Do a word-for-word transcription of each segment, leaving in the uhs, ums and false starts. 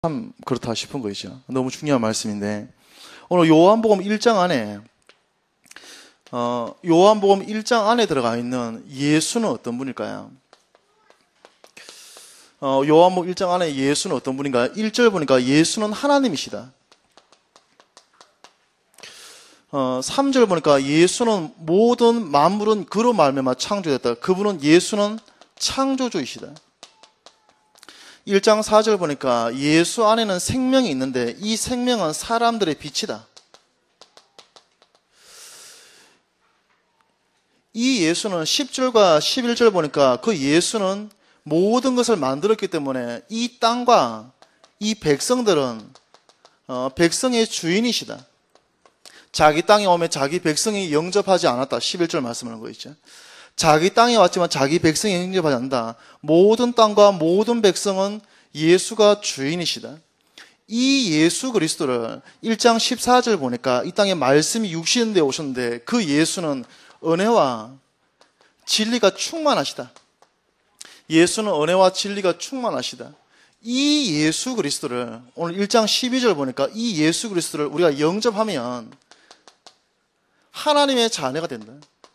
참 그렇다 싶은 거죠. 너무 중요한 말씀인데, 오늘 요한복음 일 장 안에 어, 요한복음 일 장 안에 들어가 있는 예수는 어떤 분일까요? 어, 요한복음 일 장 안에 예수는 어떤 분인가요? 일 절 보니까 예수는 하나님이시다. 어, 삼 절 보니까 예수는 모든 만물은 그로 말미암아 창조됐다. 그분은 예수는 창조주이시다. 일 장 사 절 보니까 예수 안에는 생명이 있는데 이 생명은 사람들의 빛이다. 이 예수는 십 절과 십일 절 보니까 그 예수는 모든 것을 만들었기 때문에 이 땅과 이 백성들은 어, 백성의 주인이시다. 자기 땅에 오면 자기 백성이 영접하지 않았다. 십일 절 말씀하는 거 있죠. 자기 땅에 왔지만 자기 백성이 영접하지 않는다. 모든 땅과 모든 백성은 예수가 주인이시다. 이 예수 그리스도를 일 장 십사 절 보니까 이 땅에 말씀이 육신되어 오셨는데 그 예수는 은혜와 진리가 충만하시다. 예수는 은혜와 진리가 충만하시다. 이 예수 그리스도를 오늘 일 장 십이 절 보니까 이 예수 그리스도를 우리가 영접하면 하나님의 자녀가 된다.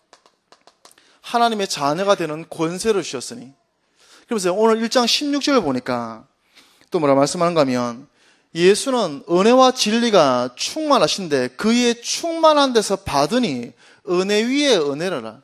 하나님의 자녀가 되는 권세를 주셨으니. 그러면서 오늘 일 장 십육 절 보니까 또 뭐라 말씀하는가 하면 예수는 은혜와 진리가 충만하신데 그의 충만한 데서 받으니 은혜 위에 은혜라.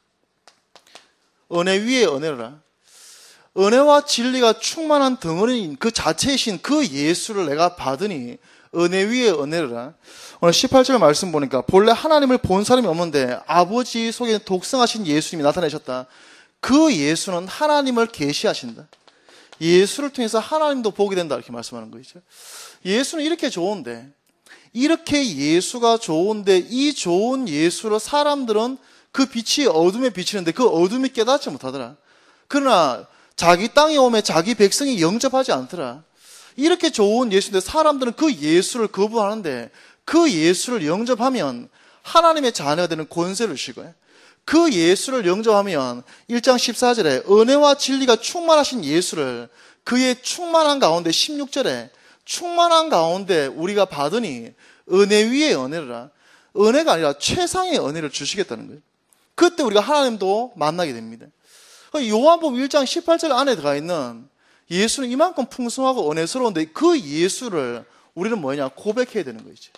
은혜 위에 은혜라. 은혜와 진리가 충만한 덩어리인 그 자체이신 그 예수를 내가 받으니 은혜 위에 은혜라. 오늘 십팔 절 말씀 보니까 본래 하나님을 본 사람이 없는데 아버지 속에 독생하신 예수님이 나타내셨다. 그 예수는 하나님을 계시하신다. 예수를 통해서 하나님도 보게 된다 이렇게 말씀하는 거죠. 예수는 이렇게 좋은데 이렇게 예수가 좋은데 이 좋은 예수를 사람들은 그 빛이 어둠에 비치는데 그 어둠이 깨닫지 못하더라. 그러나 자기 땅에 오면 자기 백성이 영접하지 않더라. 이렇게 좋은 예수인데 사람들은 그 예수를 거부하는데 그 예수를 영접하면 하나님의 자녀가 되는 권세를 주실 거예요. 그 예수를 영접하면 일 장 십사 절에 은혜와 진리가 충만하신 예수를 그의 충만한 가운데 십육 절에 충만한 가운데 우리가 받으니 은혜 위에 은혜라. 은혜가 아니라 최상의 은혜를 주시겠다는 거예요. 그때 우리가 하나님도 만나게 됩니다. 요한복음 일 장 십팔 절 안에 들어가 있는 예수는 이만큼 풍성하고 은혜스러운데 그 예수를 우리는 뭐냐? 고백해야 되는 거죠.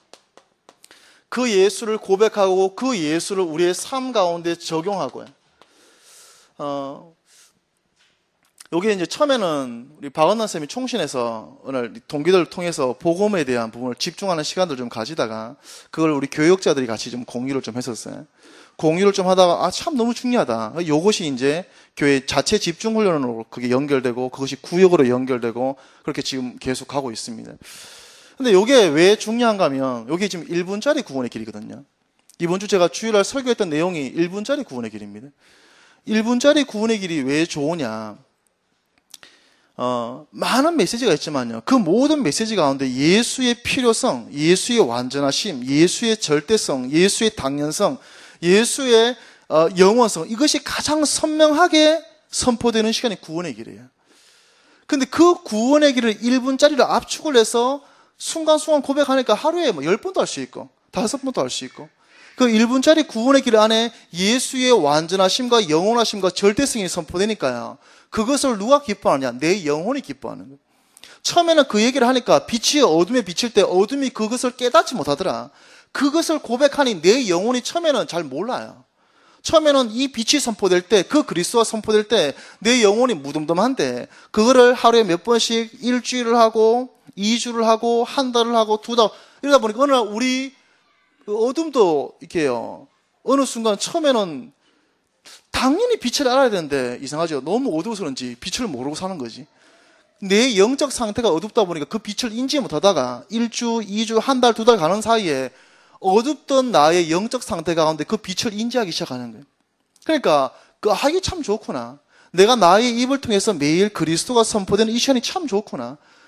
그 예수를 고백하고 그 예수를 우리의 삶 가운데 적용하고요. 어, 여기 이제 처음에는 우리 박은남 쌤이 총신에서 오늘 동기들을 통해서 복음에 대한 부분을 집중하는 시간들 좀 가지다가 그걸 우리 교역자들이 같이 좀 공유를 좀 했었어요. 공유를 좀 하다가 아, 참 너무 중요하다. 이것이 이제 교회 자체 집중 훈련으로 그게 연결되고 그것이 구역으로 연결되고 그렇게 지금 계속 가고 있습니다. 근데 이게 왜 중요한가 하면 여기 지금 일 분짜리 구원의 길이거든요. 이번 주 제가 주일날 설교했던 내용이 일 분짜리 구원의 길입니다. 일 분짜리 구원의 길이 왜 좋으냐? 어, 많은 메시지가 있지만요. 그 모든 메시지 가운데 예수의 필요성, 예수의 완전하심, 예수의 절대성, 예수의 당연성, 예수의 어, 영원성 이것이 가장 선명하게 선포되는 시간이 구원의 길이에요. 근데 그 구원의 길을 일 분짜리로 압축을 해서 순간순간 고백하니까 하루에 뭐 열 번도 할 수 있고 다섯 번도 할 수 있고 그 일 분짜리 구원의 길 안에 예수의 완전하심과 영원하심과 절대성이 선포되니까요. 그것을 누가 기뻐하느냐? 내 영혼이 기뻐하는 거예요. 처음에는 그 얘기를 하니까 빛이 어둠에 비칠 때 어둠이 그것을 깨닫지 못하더라. 그것을 고백하니 내 영혼이 처음에는 잘 몰라요. 처음에는 이 빛이 선포될 때, 그 그리스도가 선포될 때 내 영혼이 무덤덤한데 그거를 하루에 몇 번씩 일주일을 하고 이 주를 하고 한 달을 하고 두 달 이러다 보니까 어느 날 우리 어둠도 이렇게요. 어느 순간 처음에는 당연히 빛을 알아야 되는데 이상하죠. 너무 어두워서 그런지 빛을 모르고 사는 거지. 내 영적 상태가 어둡다 보니까 그 빛을 인지 못하다가 일 주, 이 주, 한 달, 두 달 가는 사이에 어둡던 나의 영적 상태 가운데 그 빛을 인지하기 시작하는 거예요. 그러니까 그 아, 이게 참 좋구나. 내가 나의 입을 통해서 매일 그리스도가 선포되는 이 시간이 참 좋구나.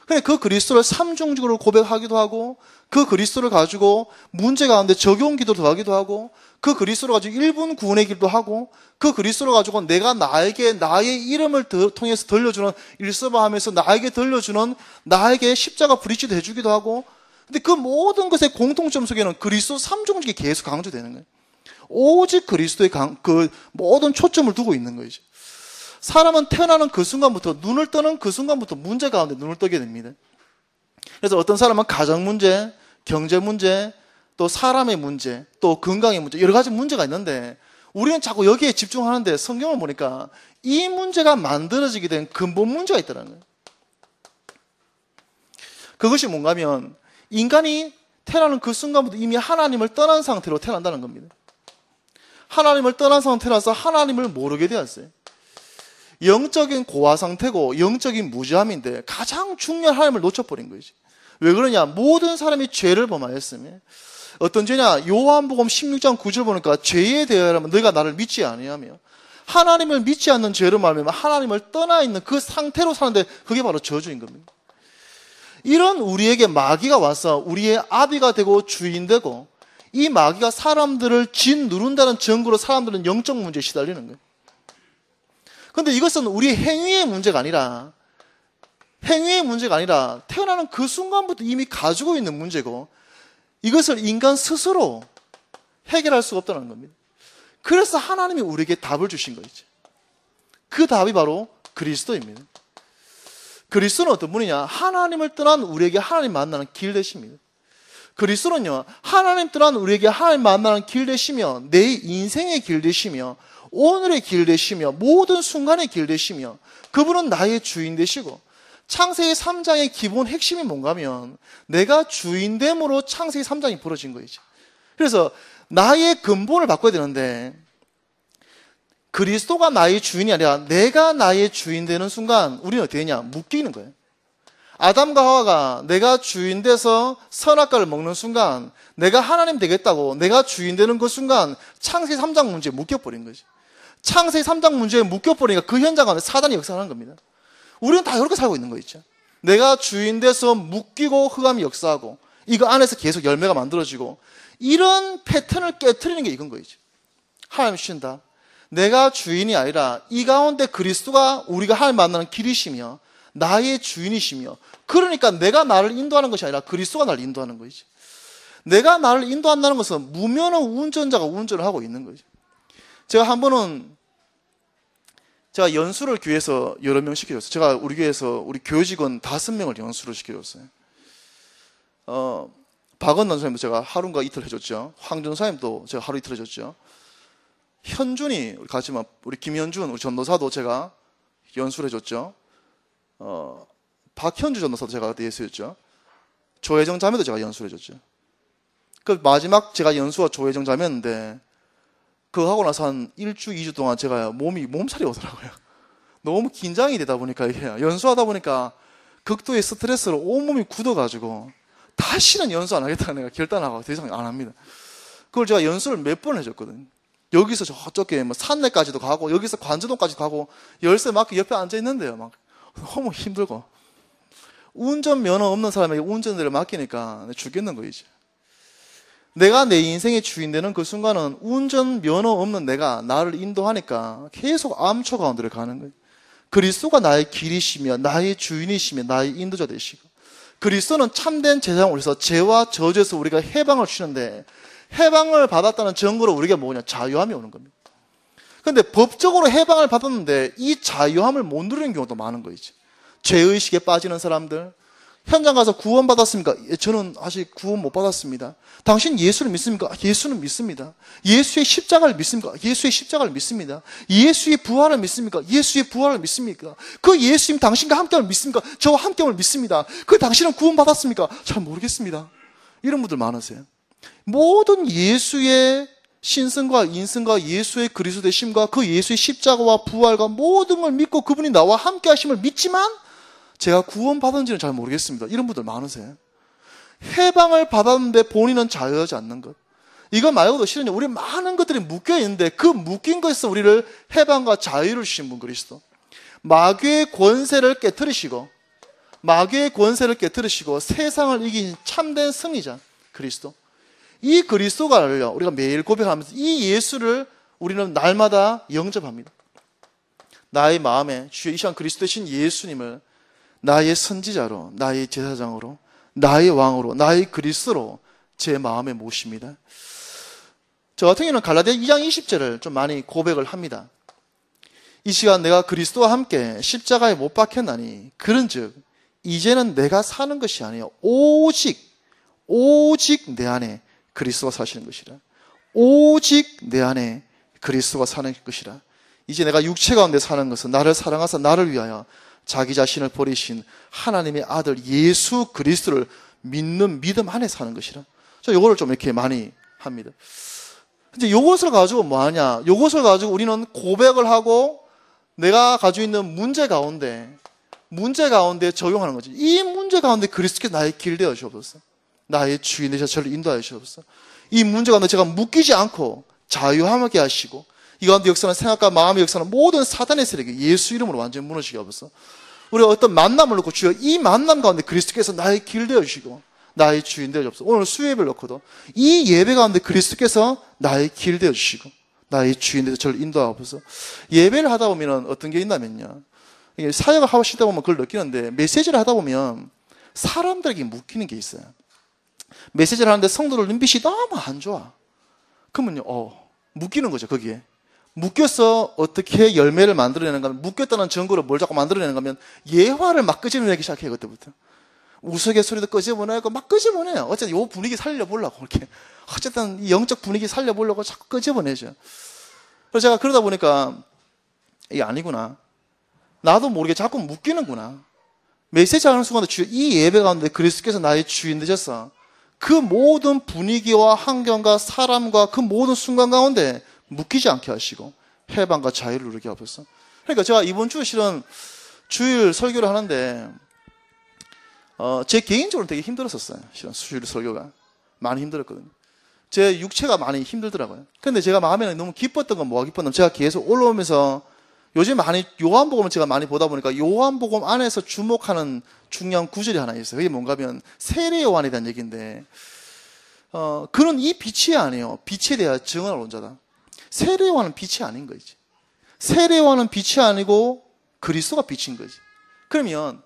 그래, 그 그리스도를 삼중직으로 고백하기도 하고, 그 그리스도를 가지고 문제 가운데 적용 기도 더하기도 하고, 그 그리스도를 가지고 일분 구원의 길도 하고, 그 그리스도를 가지고 내가 나에게 나의 이름을 더, 통해서 들려주는 일서바하면서 나에게 들려주는 나에게 십자가 브릿지도 해주기도 하고. 근데 그 모든 것의 공통점 속에는 그리스도 삼중직이 계속 강조되는 거예요. 오직 그리스도의 강, 그 모든 초점을 두고 있는 거죠. 사람은 태어나는 그 순간부터, 눈을 뜨는 그 순간부터 문제 가운데 눈을 뜨게 됩니다. 그래서 어떤 사람은 가정 문제, 경제 문제, 또 사람의 문제, 또 건강의 문제, 여러 가지 문제가 있는데 우리는 자꾸 여기에 집중하는데 성경을 보니까 이 문제가 만들어지게 된 근본 문제가 있다는 거예요. 그것이 뭔가 하면 인간이 태어나는 그 순간부터 이미 하나님을 떠난 상태로 태어난다는 겁니다. 하나님을 떠난 상태라서 하나님을 모르게 되었어요. 영적인 고아 상태고 영적인 무지함인데 가장 중요한 하나님을 놓쳐버린 거지. 왜 그러냐? 모든 사람이 죄를 범하였으며. 어떤 죄냐? 요한복음 십육 장 구 절 보니까 죄에 대하여라면 너희가 나를 믿지 아니하며, 하나님을 믿지 않는 죄로 말하면 하나님을 떠나 있는 그 상태로 사는데 그게 바로 저주인 겁니다. 이런 우리에게 마귀가 와서 우리의 아비가 되고 주인 되고, 이 마귀가 사람들을 진 누른다는 증거로 사람들은 영적 문제에 시달리는 거예요. 그런데 이것은 우리 행위의 문제가 아니라, 행위의 문제가 아니라 태어나는 그 순간부터 이미 가지고 있는 문제고, 이것을 인간 스스로 해결할 수가 없다는 겁니다. 그래서 하나님이 우리에게 답을 주신 거죠. 그 답이 바로 그리스도입니다. 그리스도는 어떤 분이냐? 하나님을 떠난 우리에게 하나님 만나는 길 되십니다. 그리스도는요, 하나님 떠난 우리에게 하나님 만나는 길 되시며, 내 인생의 길 되시며, 오늘의 길 되시며, 모든 순간의 길 되시며, 그분은 나의 주인 되시고, 창세기 삼 장의 기본 핵심이 뭔가 하면 내가 주인됨으로 창세기 삼 장이 벌어진 거이죠. 그래서 나의 근본을 바꿔야 되는데, 그리스도가 나의 주인이 아니라 내가 나의 주인 되는 순간 우리는 어떻게 되냐? 묶이는 거예요. 아담과 하와가 내가 주인 돼서 선악과를 먹는 순간, 내가 하나님 되겠다고 내가 주인 되는 그 순간 창세기 삼 장 문제에 묶여버린 거지. 창세기 삼 장 문제에 묶여버리니까 그 현장 안에 사단이 역사하는 겁니다. 우리는 다 이렇게 살고 있는 거 있죠. 내가 주인 돼서 묶이고 흑암이 역사하고, 이거 안에서 계속 열매가 만들어지고, 이런 패턴을 깨트리는 게 이건 거이죠. 하나님 주신다. 내가 주인이 아니라 이 가운데 그리스도가 우리가 하나님 만나는 길이시며 나의 주인이시며, 그러니까 내가 나를 인도하는 것이 아니라 그리스도가 나를 인도하는 거죠. 내가 나를 인도한다는 것은 무면허 운전자가 운전을 하고 있는 거죠. 제가 한 번은 제가 연수를 교회에서 여러 명 시켜줬어요. 제가 우리 교회에서 우리 교직원 다섯 명을 연수를 시켜줬어요. 어, 박은남 선생님도 제가 하루인가 이틀 해줬죠. 황준 선생님도 제가 하루 이틀 해줬죠. 현준이 같이 막 우리 김현준 우리 전도사도 제가 연수를 해줬죠. 어, 박현주 전도사도 제가 그때 예수였죠. 조혜정 자매도 제가 연수를 해줬죠. 그 마지막 제가 연수와 조혜정 자매였는데, 그거 하고 나서 한 일주, 이주 동안 제가 몸이 몸살이 오더라고요. 너무 긴장이 되다 보니까, 이게 연수하다 보니까 극도의 스트레스로 온몸이 굳어가지고 다시는 연수 안 하겠다고 내가 결단하고 더 이상 안 합니다. 그걸 제가 연수를 몇 번 해줬거든요. 여기서 저쪽에 뭐 산내까지도 가고, 여기서 관저동까지 가고, 열쇠 막히 옆에 앉아 있는데요. 막 너무 힘들고. 운전 면허 없는 사람에게 운전대를 맡기니까 죽겠는 거이지. 내가 내 인생의 주인 되는 그 순간은 운전 면허 없는 내가 나를 인도하니까 계속 암초 가운데를 가는 거예요. 그리스도가 나의 길이시며 나의 주인이시며 나의 인도자 되시고, 그리스도는 참된 제사장을 위해서 죄와 저주에서 우리가 해방을 주시는데, 해방을 받았다는 증거로 우리가 뭐냐? 자유함이 오는 겁니다. 그런데 법적으로 해방을 받았는데 이 자유함을 못 누리는 경우도 많은 거이지. 죄의식에 빠지는 사람들, 현장 가서 구원 받았습니까? 예, 저는 아직 구원 못 받았습니다. 당신 예수를 믿습니까? 예수는 믿습니다. 예수의 십자가를 믿습니까? 예수의 십자가를 믿습니다. 예수의 부활을 믿습니까? 예수의 부활을 믿습니까? 그 예수님 당신과 함께함을 믿습니까? 저와 함께함을 믿습니다. 그 당신은 구원 받았습니까? 잘 모르겠습니다. 이런 분들 많으세요. 모든 예수의 신성과 인성과 예수의 그리스도 되심과 그 예수의 십자가와 부활과 모든 걸 믿고 그분이 나와 함께 하심을 믿지만 제가 구원받은지는 잘 모르겠습니다. 이런 분들 많으세요. 해방을 받았는데 본인은 자유하지 않는 것. 이거 말고도 실은 우리 많은 것들이 묶여있는데 그 묶인 것에서 우리를 해방과 자유를 주신 분 그리스도. 마귀의 권세를 깨트리시고 마귀의 권세를 깨뜨리시고 세상을 이긴 참된 승리자 그리스도. 이 그리스도가를요 우리가 매일 고백하면서 이 예수를 우리는 날마다 영접합니다. 나의 마음에 주여 이 시간 그리스도 되신 예수님을 나의 선지자로, 나의 제사장으로, 나의 왕으로, 나의 그리스도로 제 마음에 모십니다. 저 같은 경우는 갈라디아 이 장 이십 절을 좀 많이 고백을 합니다. 이 시간 내가 그리스도와 함께 십자가에 못 박혔나니 그런즉 이제는 내가 사는 것이 아니요 오직 오직 내 안에 그리스도가 사시는 것이라. 오직 내 안에 그리스도가 사는 것이라. 이제 내가 육체 가운데 사는 것은 나를 사랑하사 나를 위하여 자기 자신을 버리신 하나님의 아들 예수 그리스도를 믿는 믿음 안에 사는 것이라. 저 요거를 좀 이렇게 많이 합니다. 이제 요것을 가지고 뭐 하냐? 요것을 가지고 우리는 고백을 하고 내가 가지고 있는 문제 가운데 문제 가운데 적용하는 거지. 이 문제 가운데 그리스도께서 나의 길 되어 주옵소서. 나의 주인 되셔서 저를 인도하여 주옵소서. 이 문제 가운데 제가 묶이지 않고 자유하게 하시고 이 가운데 역사는 생각과 마음의 역사는 모든 사단의 세력이 예수 이름으로 완전히 무너지게 하옵소서. 우리가 어떤 만남을 놓고 주여 이 만남 가운데 그리스도께서 나의 길 되어 주시고 나의 주인 되어 주옵소서. 오늘 수예배를 놓고도 이 예배 가운데 그리스도께서 나의 길 되어 주시고 나의 주인 되어서 저를 인도하옵소서. 예배를 하다 보면 어떤 게 있냐면요, 사역을 하시다 보면 그걸 느끼는데 메시지를 하다 보면 사람들에게 묶이는 게 있어요. 메시지를 하는데 성도들 눈빛이 너무 안 좋아. 그러면요 어, 묶이는 거죠. 거기에 묶여서 어떻게 열매를 만들어내는가 하면, 묶였다는 증거로 뭘 자꾸 만들어내는가 하면 예화를 막 끄집어내기 시작해요. 그때부터 우스갯소리도 끄집어내고 막 끄집어내요. 어쨌든 이 분위기 살려보려고 이렇게 어쨌든 이 영적 분위기 살려보려고 자꾸 끄집어내죠. 그래서 제가 그러다 보니까 이게 아니구나, 나도 모르게 자꾸 묶이는구나. 메시지 하는 순간도 주여 이 예배 가운데 그리스도께서 나의 주인 되셔서 그 모든 분위기와 환경과 사람과 그 모든 순간 가운데 묶이지 않게 하시고 해방과 자유를 누리게 하옵소서. 그러니까 제가 이번 주 실은 주일 설교를 하는데 어, 제 개인적으로 되게 힘들었었어요. 실은 주일 설교가 많이 힘들었거든요. 제 육체가 많이 힘들더라고요. 근데 제가 마음에는 너무 기뻤던 건 뭐가 기뻤냐면, 제가 계속 올라오면서 요즘 많이 요한복음을 제가 많이 보다 보니까 요한복음 안에서 주목하는 중요한 구절이 하나 있어요. 그게 뭔가 하면 세례 요한에 대한 얘기인데, 어, 그는 이 빛이 아니에요. 빛에 대한 증언할 원자다. 세례 요한은 빛이 아닌 거지. 세례 요한은 빛이 아니고 그리스도가 빛인 거지. 그러면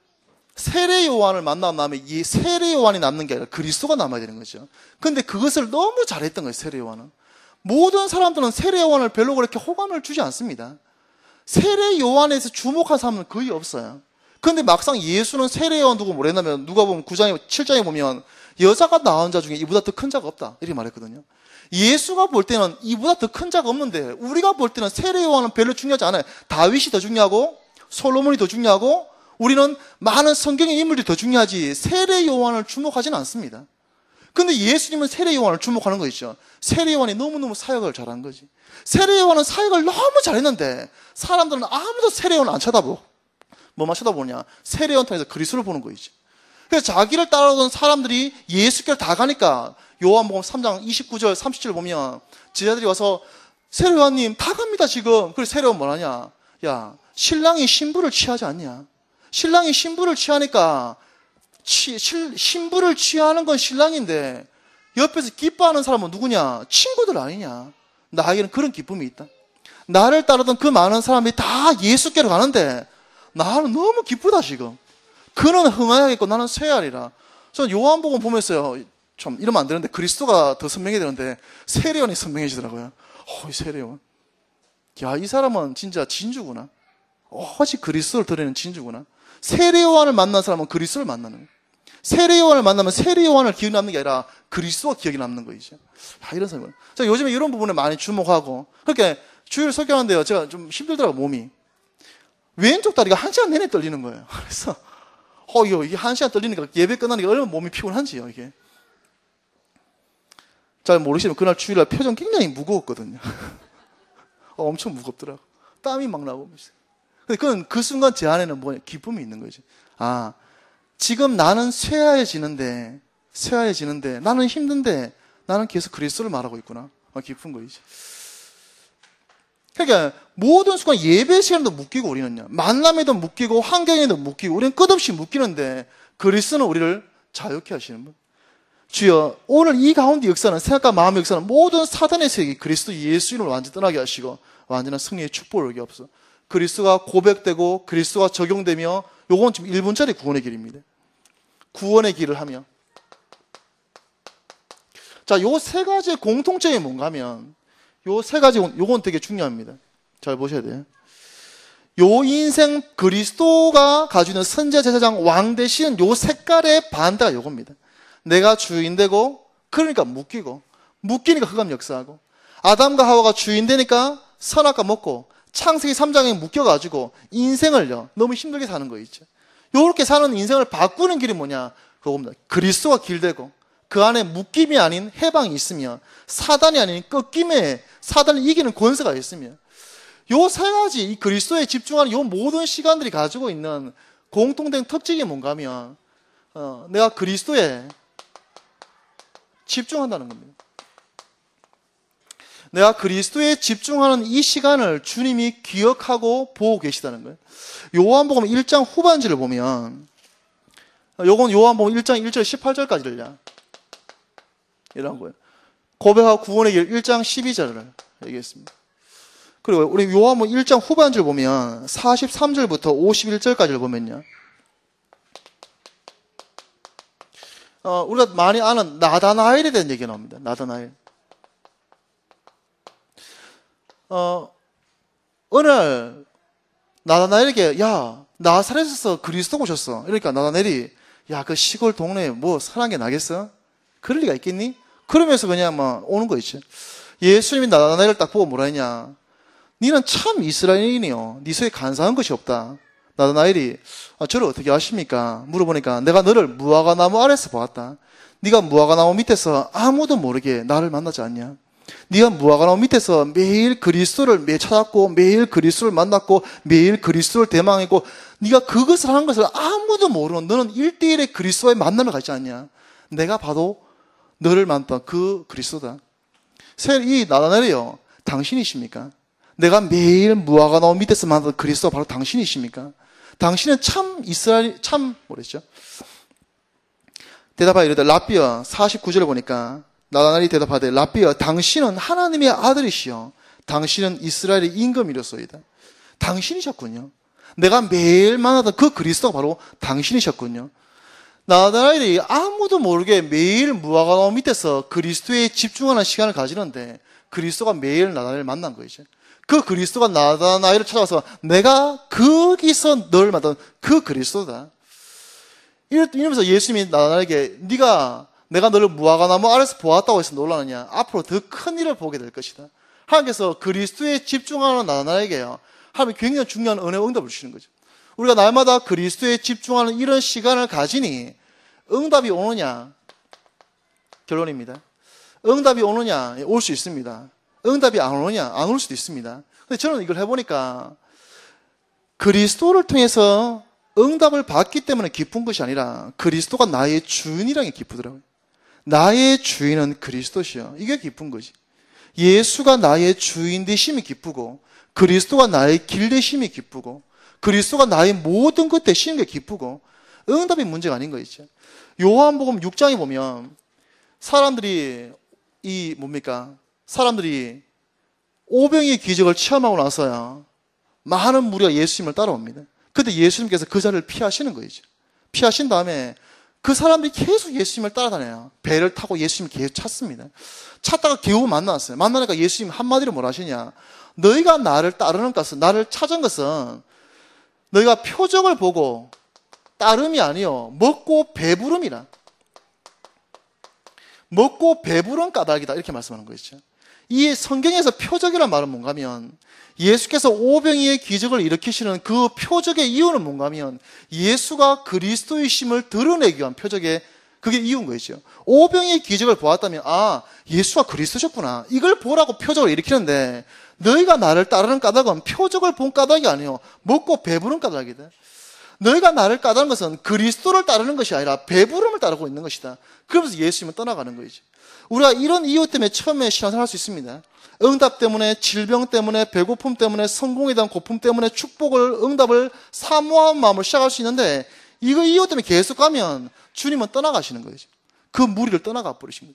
세례 요한을 만나고 나면 이 세례 요한이 남는 게 아니라 그리스도가 남아야 되는 거죠. 근데 그것을 너무 잘했던 거예요. 세례 요한은. 모든 사람들은 세례 요한을 별로 그렇게 호감을 주지 않습니다. 세례 요한에서 주목한 사람은 거의 없어요. 그런데 막상 예수는 세례 요한 두고 뭐랬냐면, 누가 보면 구 장에 칠 장에 보면 여자가 낳은 자 중에 이보다 더 큰 자가 없다 이렇게 말했거든요. 예수가 볼 때는 이보다 더 큰 자가 없는데, 우리가 볼 때는 세례 요한은 별로 중요하지 않아요. 다윗이 더 중요하고 솔로몬이 더 중요하고 우리는 많은 성경의 인물들이 더 중요하지 세례 요한을 주목하지는 않습니다. 근데 예수님은 세례 요한을 주목하는 거 있죠. 세례 요한이 너무너무 사역을 잘한 거지. 세례 요한은 사역을 너무 잘했는데 사람들은 아무도 세례 요한을 안 쳐다보고 뭐만 쳐다보냐, 세례 요한 통해서 그리스도를 보는 거이지. 그래서 자기를 따라오던 사람들이 예수께로 다 가니까 요한복음 삼 장 이십구 절 삼십 절 보면 제자들이 와서 세례 요한님 다 갑니다 지금. 그래서 세례 요한 뭐하냐, 야 신랑이 신부를 취하지 않냐. 신랑이 신부를 취하니까 치, 실, 신부를 취하는 건 신랑인데 옆에서 기뻐하는 사람은 누구냐? 친구들 아니냐? 나에게는 그런 기쁨이 있다. 나를 따르던 그 많은 사람이 다 예수께로 가는데 나는 너무 기쁘다 지금. 그는 흥하겠고 나는 쇠하리라. 저는 요한복음 보면서요, 좀 이러면 안 되는데 그리스도가 더 선명해야 되는데 세례요한이 선명해지더라고요. 어, 이 세례요한, 야, 이 사람은 진짜 진주구나. 오직 그리스도를 드리는 진주구나. 세례요한을 만난 사람은 그리스도를 만나는 거예요. 세례요한을 만나면 세례요한을 기억이 남는 게 아니라 그리스도가 기억이 남는 거이죠. 야, 이런 사람. 제가 요즘에 이런 부분에 많이 주목하고, 그렇게 주일 설교하는데요, 제가 좀 힘들더라고요. 몸이 왼쪽 다리가 한 시간 내내 떨리는 거예요. 그래서 어, 이거 이게 한 시간 떨리니까 예배 끝나니까 얼마나 몸이 피곤한지요 이게. 잘 모르시면 그날 주일날 표정 굉장히 무거웠거든요. 어, 엄청 무겁더라고. 땀이 막 나고. 근데 그건 그 순간 제 안에는 뭐 기쁨이 있는 거지. 아, 지금 나는 쇠하해지는데, 쇠하해지는데, 나는 힘든데, 나는 계속 그리스도를 말하고 있구나. 아, 기쁜 거이지. 그러니까 모든 순간 예배 시간에도 묶이고 우리는요. 만남에도 묶이고 환경에도 묶이고 우리는 끝없이 묶이는데 그리스도는 우리를 자유케 하시는 분. 주여 오늘 이 가운데 역사는 생각과 마음의 역사는 모든 사단의 세력이 그리스도 예수 이름을 완전히 떠나게 하시고 완전한 승리의 축복을 얻게 없어. 그리스도가 고백되고 그리스도가 적용되며 요건 지금 일 분짜리 구원의 길입니다. 구원의 길을 하며 자, 요 세 가지의 공통점이 뭔가 하면 요 세 가지 요건 되게 중요합니다. 잘 보셔야 돼요. 요 인생 그리스도가 가지고 있는 선지자, 제사장, 왕 대신 요 색깔의 반대가 요겁니다. 내가 주인 되고 그러니까 묶이고 묶이니까 흑암 역사하고 아담과 하와가 주인 되니까 선악과 먹고 창세기 삼 장에 묶여가지고 인생을요 너무 힘들게 사는 거 있죠. 요렇게 사는 인생을 바꾸는 길이 뭐냐 그겁니다. 그리스도가 길 되고 그 안에 묶임이 아닌 해방이 있으며 사단이 아닌 꺾임에 사단을 이기는 권세가 있으며 요 세 가지 이 그리스도에 집중하는 요 모든 시간들이 가지고 있는 공통된 특징이 뭔가 하면 어, 내가 그리스도에 집중한다는 겁니다. 내가 그리스도에 집중하는 이 시간을 주님이 기억하고 보고 계시다는 거예요. 요한복음 일 장 후반절을 보면 요건 요한복음 일 장 일 절 십팔 절까지를요. 이런 거예요. 고백하고 구원의 길 일 장 십이 절을 얘기했습니다. 그리고 우리 요한복음 일 장 후반절 보면 사십삼 절부터 오십일 절까지를 보면요. 어, 우리가 많이 아는 나다나엘에 대한 얘기가 나옵니다. 나다나엘. 어, 어느 날 나다나엘에게 야 나사렛에서 그리스도 오셨어. 그러니까 나다나엘이 야 그 시골 동네에 뭐 선한 게 나겠어? 그럴 리가 있겠니? 그러면서 그냥 막 오는 거 있지. 예수님이 나다나엘을 딱 보고 뭐라 했냐? 니는 참 이스라엘인이요. 니 속에 간사한 것이 없다. 나다나엘이 아, 저를 어떻게 아십니까? 물어보니까 내가 너를 무화과나무 아래서 보았다. 네가 무화과나무 밑에서 아무도 모르게 나를 만나지 않냐? 네가 무화과나무 밑에서 매일 그리스도를 매 찾았고 매일 그리스도를 만났고 매일 그리스도를 대망했고 네가 그것을 하는 것을 아무도 모르는 너는 일대일의 그리스도와의 만남을 갖지 않냐? 내가 봐도 너를 만났던 그 그리스도다. 이 나다나엘이요. 당신이십니까? 내가 매일 무화과나무 밑에서 만났던 그리스도가 바로 당신이십니까? 당신은 참 이스라엘 참 뭐랬죠? 대답하여 이르되 라삐어 사십구 절을 보니까 나다나엘이 대답하되 라삐어 당신은 하나님의 아들이시여 당신은 이스라엘의 임금이로소이다. 당신이셨군요. 내가 매일 만나던 그 그리스도가 바로 당신이셨군요. 나다나엘이 아무도 모르게 매일 무화과나무 밑에서 그리스도에 집중하는 시간을 가지는데 그리스도가 매일 나다나엘을 만난 거죠. 그 그리스도가 나다나엘을 찾아와서 내가 거기서 너를 만난 그 그리스도다. 이러면서 예수님이 나다나엘에게 네가 내가 너를 무화과나무 아래서 보았다고 해서 놀라느냐? 앞으로 더 큰 일을 보게 될 것이다. 하나님께서 그리스도에 집중하는 나다나엘에게요. 하나님이 굉장히 중요한 은혜와 응답을 주시는 거죠. 우리가 날마다 그리스도에 집중하는 이런 시간을 가지니 응답이 오느냐? 결론입니다. 응답이 오느냐? 올 수 있습니다. 응답이 안 오느냐? 안 올 수도 있습니다. 근데 저는 이걸 해보니까 그리스도를 통해서 응답을 받기 때문에 기쁜 것이 아니라 그리스도가 나의 주인이라는 게 기쁘더라고요. 나의 주인은 그리스도시여. 이게 기쁜 거지. 예수가 나의 주인 되심이 기쁘고 그리스도가 나의 길 되심이 기쁘고 그리스도가 나의 모든 것 되시는 게 기쁘고 응답이 문제가 아닌 거 있죠. 요한복음 육 장에 보면 사람들이 이 뭡니까? 사람들이 오병이의 기적을 체험하고 나서야 많은 무리가 예수님을 따라옵니다. 그때 예수님께서 그 자리를 피하시는 거죠. 피하신 다음에 그 사람들이 계속 예수님을 따라다녀요. 배를 타고 예수님을 계속 찾습니다. 찾다가 겨우 만났어요. 만나니까 예수님 한마디로 뭐라 하시냐? 너희가 나를 따르는 것은, 나를 찾은 것은 너희가 표적을 보고 따름이 아니요 먹고 배부름이라. 먹고 배부른 까닭이다. 이렇게 말씀하는 거죠. 이 성경에서 표적이란 말은 뭔가 하면 예수께서 오병이의 기적을 일으키시는 그 표적의 이유는 뭔가 하면 예수가 그리스도이심을 드러내기 위한 표적의 그게 이유인 거죠. 오병이의 기적을 보았다면 아 예수가 그리스도셨구나. 이걸 보라고 표적을 일으키는데 너희가 나를 따르는 까닭은 표적을 본 까닭이 아니요 먹고 배부른 까닭이다. 너희가 나를 따르는 것은 그리스도를 따르는 것이 아니라 배부름을 따르고 있는 것이다. 그러면서 예수님은 떠나가는 거이지. 우리가 이런 이유 때문에 처음에 신앙생활 할 수 있습니다. 응답 때문에, 질병 때문에, 배고픔 때문에, 성공에 대한 고품 때문에 축복을, 응답을 사모한 마음을 시작할 수 있는데 이거 이유 때문에 계속 가면 주님은 떠나가시는 거죠. 그 무리를 떠나가 버리신 거죠.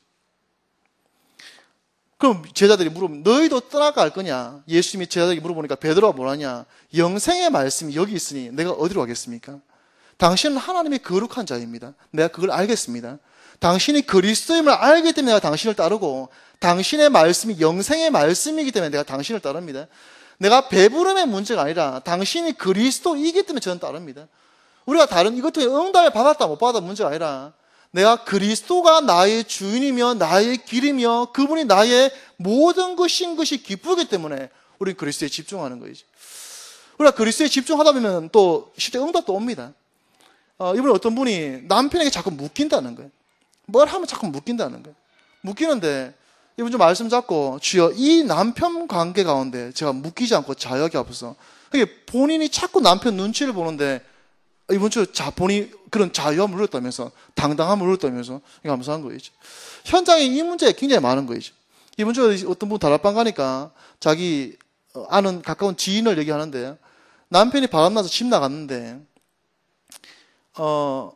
그럼 제자들이 물어보면 너희도 떠나갈 거냐? 예수님이 제자들에게 물어보니까 베드로가 뭐라냐? 영생의 말씀이 여기 있으니 내가 어디로 가겠습니까? 당신은 하나님의 거룩한 자입니다. 내가 그걸 알겠습니다. 당신이 그리스도임을 알기 때문에 내가 당신을 따르고 당신의 말씀이 영생의 말씀이기 때문에 내가 당신을 따릅니다. 내가 배부름의 문제가 아니라 당신이 그리스도이기 때문에 저는 따릅니다. 우리가 다른 이것 중에 응답을 받았다 못 받았다 문제가 아니라 내가 그리스도가 나의 주인이며 나의 길이며 그분이 나의 모든 것인 것이 기쁘기 때문에 우리는 그리스도에 집중하는 거이지. 우리가 그리스도에 집중하다 보면 또 실제 응답도 옵니다. 어, 이번에 어떤 분이 남편에게 자꾸 묶인다는 거예요. 뭘 하면 자꾸 묶인다는 거예요. 묶이는데 이분 좀 말씀 잡고 주여 이 남편 관계 가운데 제가 묶이지 않고 자유하게 하소서. 그게 본인이 자꾸 남편 눈치를 보는데 이번 주 자, 본인이 그런 자유함을 누렸다면서 당당함을 누렸다면서 감사한 거이죠. 현장에 이 문제 굉장히 많은 거이죠. 이번 주에 어떤 분 다락방 가니까 자기 아는 가까운 지인을 얘기하는데 남편이 바람나서 집 나갔는데 어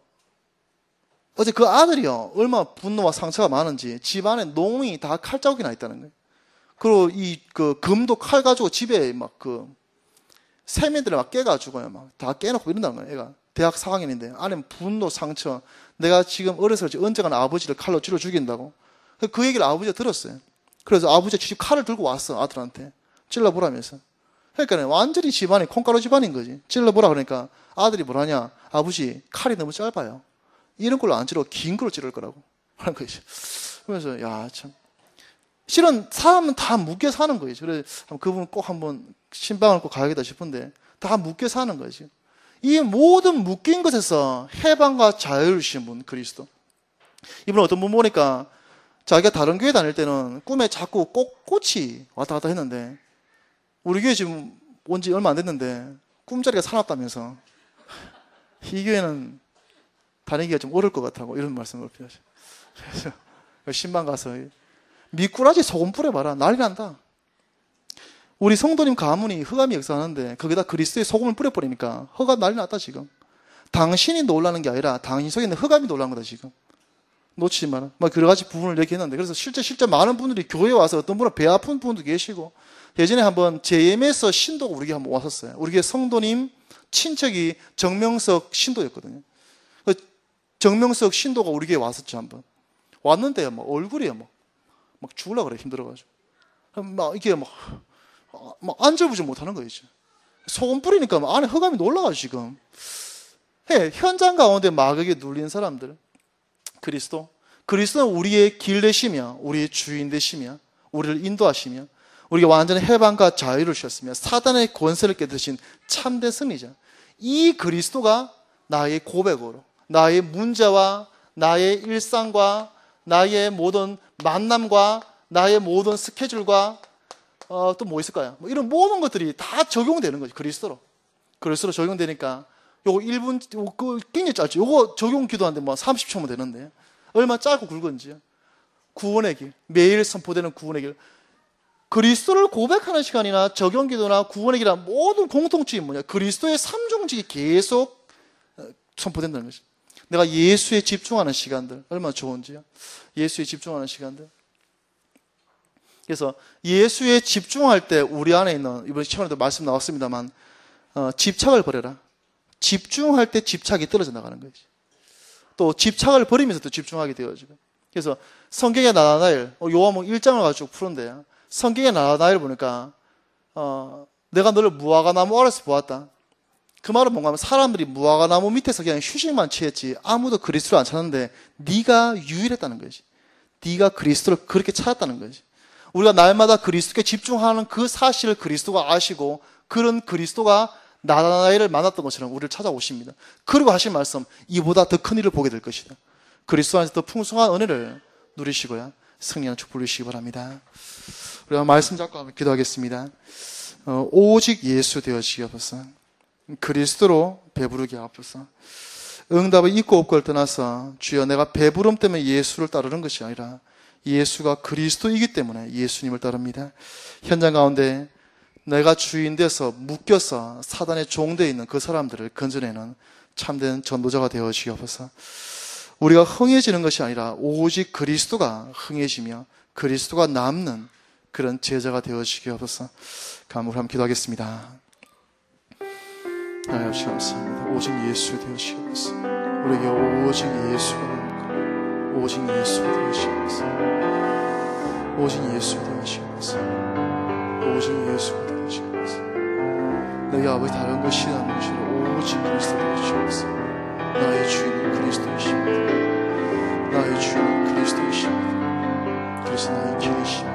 어제 그 아들이요 얼마나 분노와 상처가 많은지 집안에 농이 다 칼자국이 나 있다는 거예요. 그리고 이 그 금도 칼 가지고 집에 막 그 세면들을 막 깨가지고요 막 다 깨놓고 이런다는 거예요. 애가 대학 사 학년인데 안에 분노 상처. 내가 지금 어려서 언젠가 아버지를 칼로 찔러 죽인다고. 그 얘기를 아버지가 들었어요. 그래서 아버지가 집 칼을 들고 왔어 아들한테 찔러보라면서. 그러니까 완전히 집안이 콩가루 집안인 거지. 찔러보라 그러니까 아들이 뭐라냐? 아버지 칼이 너무 짧아요. 이런 걸로 안 찌르고 긴 걸로 찌를 거라고 하는 거죠. 그러면서 야 참 실은 사람은 다 묶여 사는 거죠. 그래서 그분 꼭 한번 신방을 꼭 가야겠다 싶은데 다 묶여 사는 거죠. 이 모든 묶인 것에서 해방과 자유를 주신 분 그리스도. 이분 어떤 분 보니까 자기가 다른 교회 다닐 때는 꿈에 자꾸 꽃꽃이 왔다 갔다 했는데 우리 교회 지금 온 지 얼마 안 됐는데 꿈자리가 사납다면서 이 교회는 다니기가 좀 어려울 것 같다고 이런 말씀을 하셔요. 그래서 신방 가서 미꾸라지 소금 뿌려봐라 난리 난다. 우리 성도님 가문이 흑암이 역사하는데 거기다 그리스도의 소금을 뿌려버리니까 흑암 난리 났다 지금. 당신이 놀라는 게 아니라 당신 속에 있는 흑암이 놀라는 거다 지금. 놓치지 마라. 막 여러 가지 부분을 얘기했는데 그래서 실제 실제 많은 분들이 교회에 와서 어떤 분은 배 아픈 분도 계시고 예전에 한번 제이엠에서 신도가 우리 교회 한번 왔었어요. 우리 교회 성도님 친척이 정명석 신도였거든요. 정명석 신도가 우리 교회 왔었죠 한번. 왔는데 막 얼굴이 막, 막 죽으려고 그래 힘들어가지고. 막 이게 막 막 앉아보지 못하는 거죠. 소금 뿌리니까 안에 흑암이 놀라가지고 지금. 해, 현장 가운데 마귀에 눌린 사람들. 그리스도. 그리스도는 우리의 길 되시며 우리의 주인 되시며 우리를 인도하시며 우리에게 완전히 해방과 자유를 주셨으며 사단의 권세를 깨뜨리신 참된 승리자. 이 그리스도가 나의 고백으로 나의 문제와 나의 일상과 나의 모든 만남과 나의 모든 스케줄과 어, 또 뭐 있을까요? 뭐 이런 모든 것들이 다 적용되는 거죠. 그리스도로. 그리스도로 적용되니까 요거 일 분, 요거 굉장히 짧죠. 요거 적용 기도하는데 뭐 삼십 초면 되는데 얼마나 짧고 굵은지요. 구원의 길. 매일 선포되는 구원의 길. 그리스도를 고백하는 시간이나 적용 기도나 구원의 길이나 모든 공통점이 뭐냐? 그리스도의 삼중직이 계속 선포된다는 거죠. 내가 예수에 집중하는 시간들 얼마나 좋은지요. 예수에 집중하는 시간들. 그래서 예수에 집중할 때 우리 안에 있는 이번 시간에도 말씀 나왔습니다만 어, 집착을 버려라. 집중할 때 집착이 떨어져 나가는 거지. 또 집착을 버리면서 또 집중하게 되어지고. 그래서 성경의 나다나엘 요한복음 일 장을 가지고 푸는데 성경의 나다나엘 보니까 어, 내가 너를 무화과나무 아래서 보았다. 그 말은 뭔가 하면 사람들이 무화과나무 밑에서 그냥 휴식만 취했지 아무도 그리스도를 안 찾는데 네가 유일했다는 거지. 네가 그리스도를 그렇게 찾았다는 거지. 우리가 날마다 그리스도께 집중하는 그 사실을 그리스도가 아시고 그런 그리스도가 나다나엘을 만났던 것처럼 우리를 찾아오십니다. 그리고 하신 말씀 이보다 더 큰 일을 보게 될 것이다. 그리스도 안에서 더 풍성한 은혜를 누리시고야 승리하는 축복을 누리시기 바랍니다. 우리가 말씀 잡고 한번 기도하겠습니다. 어, 오직 예수 되어지옵소서. 그리스도로 배부르게 하옵소서. 응답을 있고 없고를 떠나서 주여 내가 배부름 때문에 예수를 따르는 것이 아니라 예수가 그리스도이기 때문에 예수님을 따릅니다. 현장 가운데 내가 주인 돼서 묶여서 사단의 종되어 있는 그 사람들을 건져내는 참된 전도자가 되어 주시옵소서. 우리가 흥해지는 것이 아니라 오직 그리스도가 흥해지며 그리스도가 남는 그런 제자가 되어 주시옵소서. 감사로 함께 기도하겠습니다. 하나님 아버지 감사합니다. 오직 예수 되어 주시옵소서. 우리에게 오직 예수가 남고 오직 예수가 되어 주시옵소서. 오직 예수가 되어 주시옵소서. 오직 예수가 되어 주시옵소서. 내게 아버지 다른 것이 남는 것이 오직 그리스도 되어 주시옵소서. 나의 주인은 그리스도이십니다. 나의 주인은 그리스도이십니다. 그래서 나의 길이십니다.